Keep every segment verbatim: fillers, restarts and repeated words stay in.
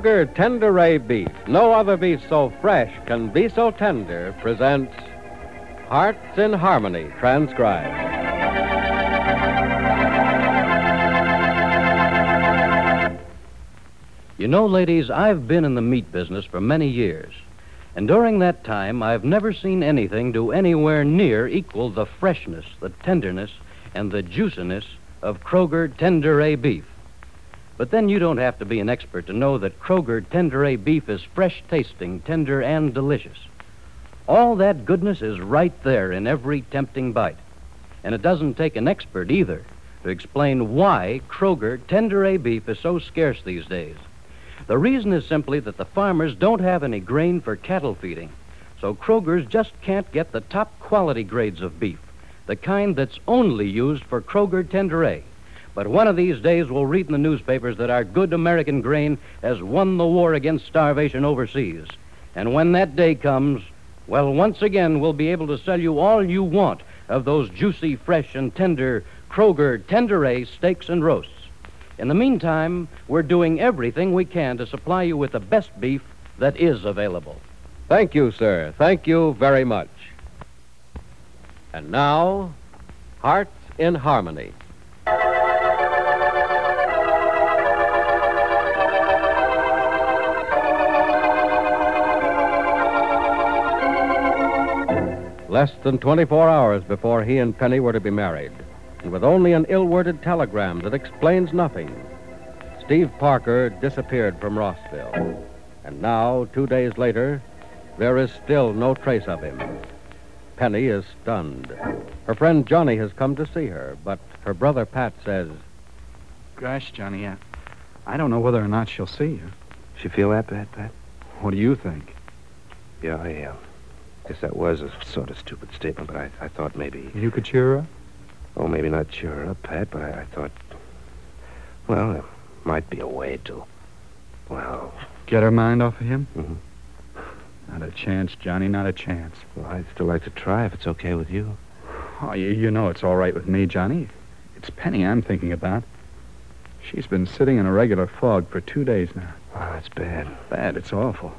Kroger Tenderay Beef, no other beef so fresh can be so tender, presents Hearts in Harmony, transcribed. You know, ladies, I've been in the meat business for many years. And during that time, I've never seen anything do anywhere near equal the freshness, the tenderness, and the juiciness of Kroger Tenderay Beef. But then you don't have to be an expert to know that Kroger Tenderay Beef is fresh-tasting, tender, and delicious. All that goodness is right there in every tempting bite. And it doesn't take an expert either to explain why Kroger Tenderay Beef is so scarce these days. The reason is simply that the farmers don't have any grain for cattle feeding, so Kroger's just can't get the top quality grades of beef, the kind that's only used for Kroger Tenderay. But one of these days we'll read in the newspapers that our good American grain has won the war against starvation overseas. And when that day comes, well, once again we'll be able to sell you all you want of those juicy, fresh, and tender Kroger Tenderay steaks and roasts. In the meantime, we're doing everything we can to supply you with the best beef that is available. Thank you, sir. Thank you very much. And now, Hearts in Harmony. Less than twenty-four hours before he and Penny were to be married, and with only an ill-worded telegram that explains nothing, Steve Parker disappeared from Rossville. And now, two days later, there is still no trace of him. Penny is stunned. Her friend Johnny has come to see her, but her brother Pat says, Gosh, Johnny, I, I don't know whether or not she'll see you. She feel that bad, Pat? What do you think? Yeah, I uh, guess that was a sort of stupid statement, but I, I thought maybe... You could cheer her up? Oh, maybe not cheer her up, Pat, but I, I thought... Well, there might be a way to... Well... Get her mind off of him? Mm-hmm. Not a chance, Johnny, not a chance. Well, I'd still like to try if it's okay with you. Oh, you, you know it's all right with me, Johnny. It's Penny I'm thinking about. She's been sitting in a regular fog for two days now. Oh, that's bad. Bad, it's awful.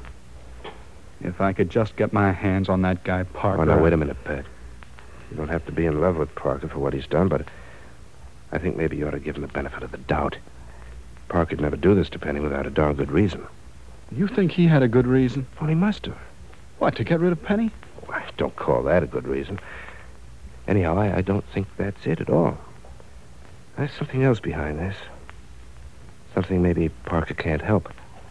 If I could just get my hands on that guy Parker... Oh, now, wait a minute, Pat. You don't have to be in love with Parker for what he's done, but I think maybe you ought to give him the benefit of the doubt. Parker'd never do this to Penny without a darn good reason. You think he had a good reason? Well, he must have. What, to get rid of Penny? Well, I don't call that a good reason. Anyhow, I, I don't think that's it at all. There's something else behind this. Something maybe Parker can't help.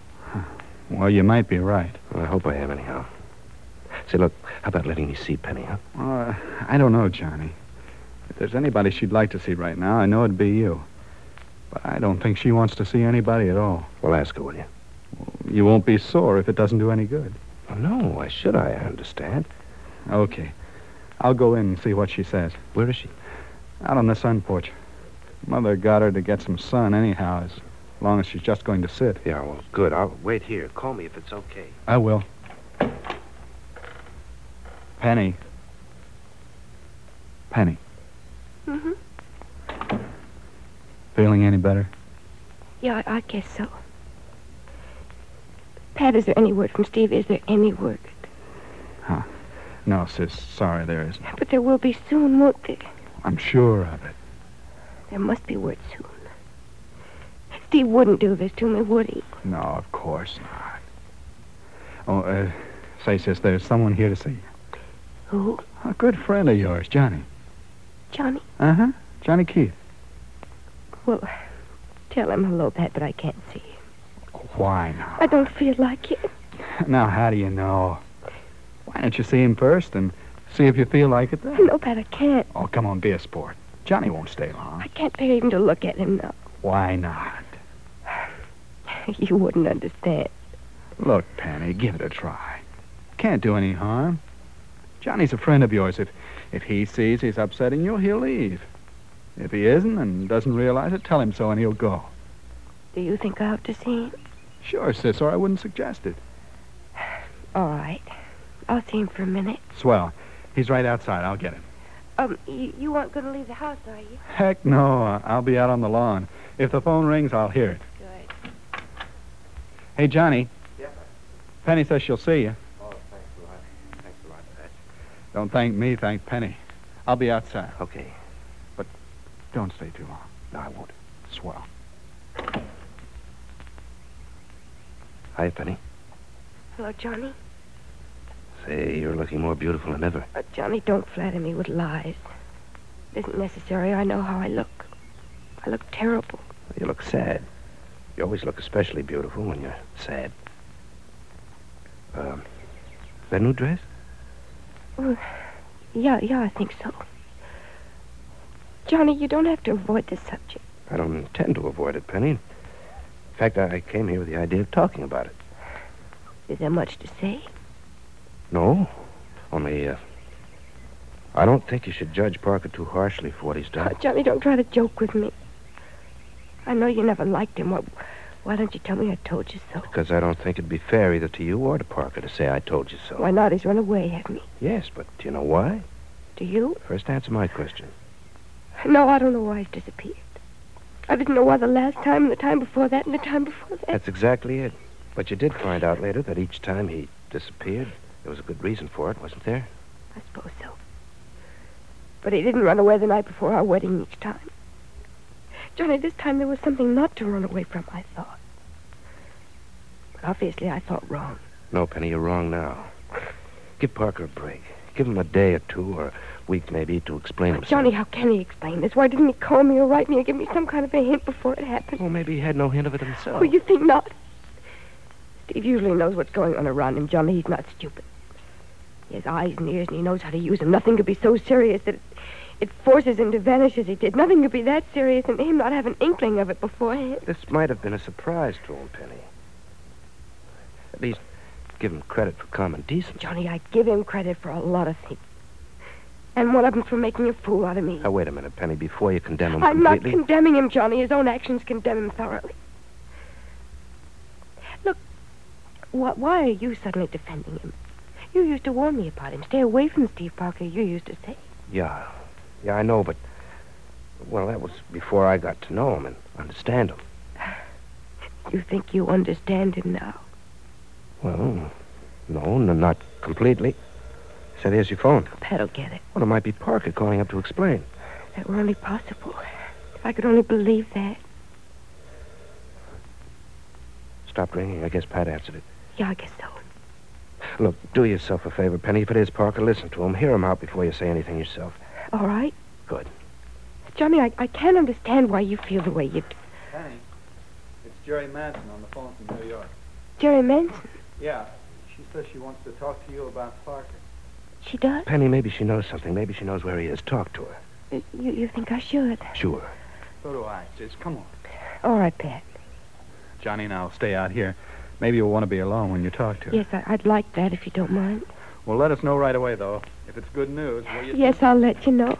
Well, you might be right. Well, I hope I am, anyhow. Say, look, how about letting me see Penny, huh? Uh, I don't know, Johnny. If there's anybody she'd like to see right now, I know it'd be you. But I don't think she wants to see anybody at all. Well, ask her, will you? Well, you won't be sore if it doesn't do any good. Well, no, why should I? I understand. Okay. I'll go in and see what she says. Where is she? Out on the sun porch. Mother got her to get some sun anyhow, as long as she's just going to sit. Yeah, well, good. I'll wait here. Call me if it's okay. I will. Penny. Penny. Mm-hmm. Feeling any better? Yeah, I, I guess so. Pat, is there any word from Steve? Is there any word? Huh. No, sis. Sorry, there isn't. But there will be soon, won't there? I'm sure of it. There must be word soon. Steve wouldn't do this to me, would he? No, of course not. Oh, uh, say, sis, there's someone here to see you. Who? A good friend of yours, Johnny. Johnny? Uh-huh. Johnny Keith. Well, tell him hello, Pat, but I can't see him. Why not? I don't feel like it. Now, how do you know? Why don't you see him first and see if you feel like it then? No, Pat, I can't. Oh, come on, be a sport. Johnny won't stay long. I can't bear even to look at him now. Why not? You wouldn't understand. Look, Penny, give it a try. Can't do any harm. Johnny's a friend of yours. If if he sees he's upsetting you, he'll leave. If he isn't and doesn't realize it, tell him so and he'll go. Do you think I ought to see him? Sure, sis, or I wouldn't suggest it. All right. I'll see him for a minute. Swell. He's right outside. I'll get him. Um, you, you aren't going to leave the house, are you? Heck no. I'll be out on the lawn. If the phone rings, I'll hear it. Good. Hey, Johnny. Yeah. Penny says she'll see you. Oh, thanks a lot. Thanks a lot, Pat. Don't thank me, thank Penny. I'll be outside. Okay. Don't stay too long. No, I won't. Swell. Hi, Penny. Hello, Johnny. Say, you're looking more beautiful than ever. Uh, Johnny, don't flatter me with lies. It isn't necessary. I know how I look. I look terrible. You look sad. You always look especially beautiful when you're sad. Um, that new dress? Uh, yeah, yeah, I think so. Johnny, you don't have to avoid this subject. I don't intend to avoid it, Penny. In fact, I I came here with the idea of talking about it. Is there much to say? No, only, uh, I don't think you should judge Parker too harshly for what he's Oh, done. Johnny, don't try to joke with me. I know you never liked him. Why, why don't you tell me I told you so? Because I don't think it'd be fair either to you or to Parker to say I told you so. Why not? He's run away, hasn't he? Yes, but do you know why? Do you? First answer my question. No, I don't know why he's disappeared. I didn't know why the last time, and the time before that, and the time before that. That's exactly it. But you did find out later that each time he disappeared, there was a good reason for it, wasn't there? I suppose so. But he didn't run away the night before our wedding each time. Johnny, this time there was something not to run away from, I thought. But obviously I thought wrong. No, Penny, you're wrong now. Give Parker a break. Give him a day or two, or a week maybe, to explain himself. Johnny, how can he explain this? Why didn't he call me or write me or give me some kind of a hint before it happened? Well, maybe he had no hint of it himself. Oh, you think not? Steve usually knows what's going on around him, Johnny. He's not stupid. He has eyes and ears, and he knows how to use them. Nothing could be so serious that it, it forces him to vanish as he did. Nothing could be that serious, and him not have an inkling of it beforehand. This might have been a surprise to him, Penny. At least give him credit for common decency. Johnny, I give him credit for a lot of things. And one of them for making a fool out of me. Now, wait a minute, Penny, before you condemn him I'm completely. not condemning him, Johnny. His own actions condemn him thoroughly. Look, wh- why are you suddenly defending him? You used to warn me about him. Stay away from Steve Parker, you used to say. Yeah. Yeah, I know, but... Well, that was before I got to know him and understand him. You think you understand him now? Well, no, n- not completely. Said, here's your phone. Pat'll get it. Well, it might be Parker calling up to explain. That were only possible. If I could only believe that. Stopped ringing. I guess Pat answered it. Yeah, I guess so. Look, do yourself a favor, Penny. If it is Parker, listen to him. Hear him out before you say anything yourself. All right. Good. Johnny, I, I can't understand why you feel the way you do. Penny, it's Jerry Manson on the phone from New York. Jerry Manson. Yeah, she says she wants to talk to you about Parker. She does? Penny, maybe she knows something. Maybe she knows where he is. Talk to her. You, you think I should? Sure. So do I. Just come on. All right, Pat. Johnny and I'll stay out here. Maybe you'll want to be alone when you talk to her. Yes, I, I'd like that if you don't mind. Well, let us know right away, though. If it's good news, will you? Yes, I'll let you know.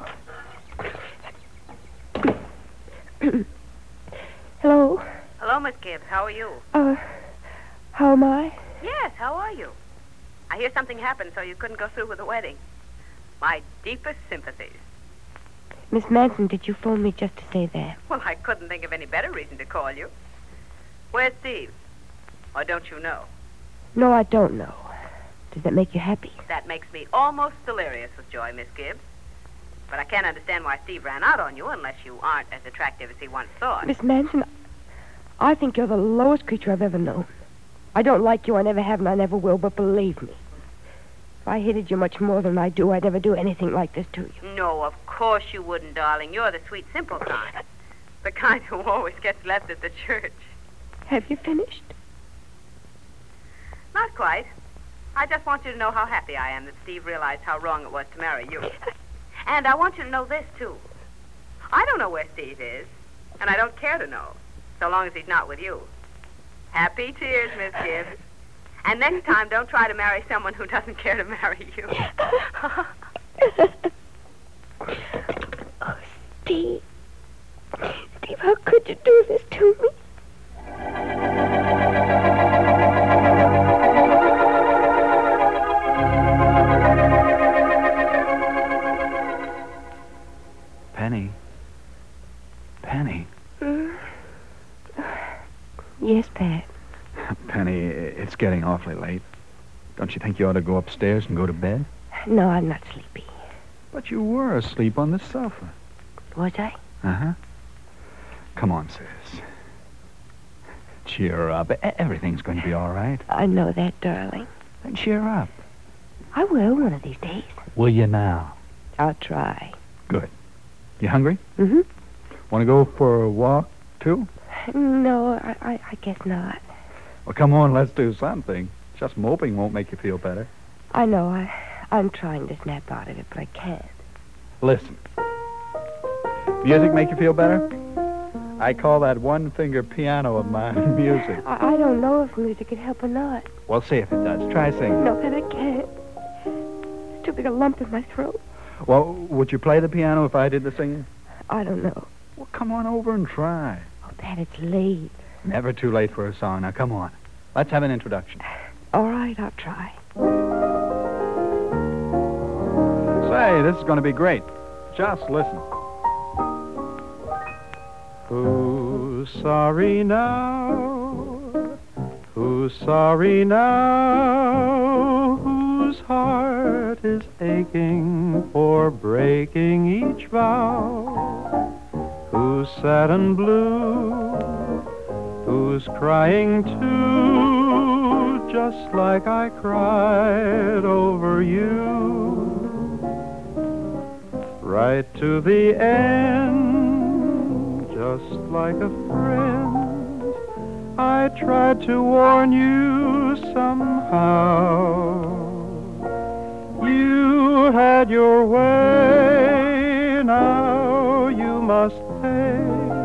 Hello? Hello, Miss Gibbs. How are you? Uh, how am I? Yes, how are you? I hear something happened, so you couldn't go through with the wedding. My deepest sympathies. Miss Manson, did you phone me just to say that? Well, I couldn't think of any better reason to call you. Where's Steve? Or don't you know? No, I don't know. Does that make you happy? That makes me almost delirious with joy, Miss Gibbs. But I can't understand why Steve ran out on you unless you aren't as attractive as he once thought. Miss Manson, I think you're the lowest creature I've ever known. I don't like you, I never have, and I never will, but believe me. If I hated you much more than I do, I'd never do anything like this to you. No, of course you wouldn't, darling. You're the sweet, simple kind. The kind who always gets left at the church. Have you finished? Not quite. I just want you to know how happy I am that Steve realized how wrong it was to marry you. And I want you to know this, too. I don't know where Steve is, and I don't care to know, so long as he's not with you. Happy tears, Miss Gibbs. And next time, don't try to marry someone who doesn't care to marry you. Oh, Steve. Steve, how could you do this to me? Penny. Penny. Mm. Yes, Pat. Penny, It's getting awfully late. Don't you think you ought to go upstairs and go to bed? No, I'm not sleepy. But you were asleep on the sofa. Was I? Uh-huh. Come on, sis. Cheer up. E- Everything's going to be all right. I know that, darling. Then cheer up. I will one of these days. Will you now? I'll try. Good. You hungry? Mm-hmm. Want to go for a walk, too? No, I, I, I guess not. Well, come on, let's do something. Just moping won't make you feel better. I know. I, I'm trying to snap out of it, but I can't. Listen. Music make you feel better? I call that one-finger piano of mine music. I, I don't know if music can help or not. Well, see if it does. Try singing. No, that I can't. There's too big a lump in my throat. Well, would you play the piano if I did the singing? I don't know. Well, come on over and try. Oh, Dad, it's late. Never too late for a song. Now, come on. Let's have an introduction. All right, I'll try. Say, this is going to be great. Just listen. Who's sorry now? Who's sorry now? Whose heart is aching for breaking each vow? Who's sad and blue? Who's crying too? Just like I cried over you. Right to the end, just like a friend, I tried to warn you somehow. You had your way, now you must pay.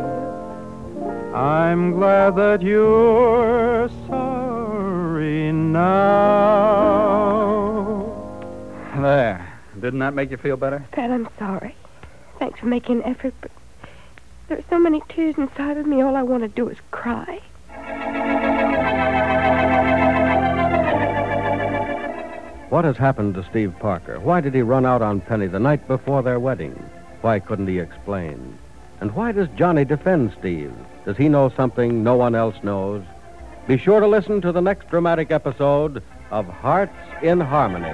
I'm glad that you're sorry now. There. Didn't that make you feel better? Dad, I'm sorry. Thanks for making an effort, but there are so many tears inside of me, all I want to do is cry. What has happened to Steve Parker? Why did he run out on Penny the night before their wedding? Why couldn't he explain? And why does Johnny defend Steve? Does he know something no one else knows? Be sure to listen to the next dramatic episode of Hearts in Harmony.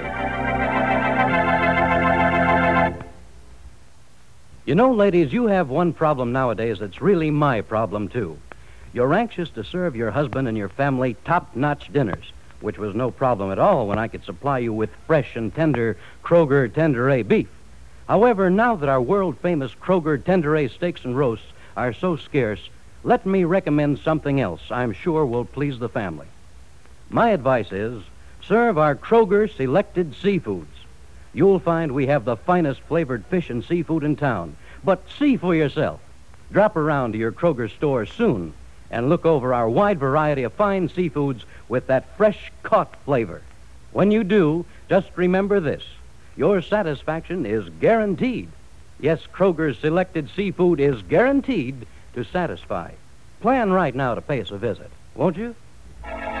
You know, ladies, you have one problem nowadays that's really my problem, too. You're anxious to serve your husband and your family top-notch dinners, which was no problem at all when I could supply you with fresh and tender Kroger Tenderay beef. However, now that our world-famous Kroger Tenderay steaks and roasts are so scarce, let me recommend something else I'm sure will please the family. My advice is, serve our Kroger Selected Seafoods. You'll find we have the finest flavored fish and seafood in town. But see for yourself. Drop around to your Kroger store soon and look over our wide variety of fine seafoods with that fresh-caught flavor. When you do, just remember this. Your satisfaction is guaranteed. Yes, Kroger's Selected Seafood is guaranteed to satisfy. Plan right now to pay us a visit, won't you?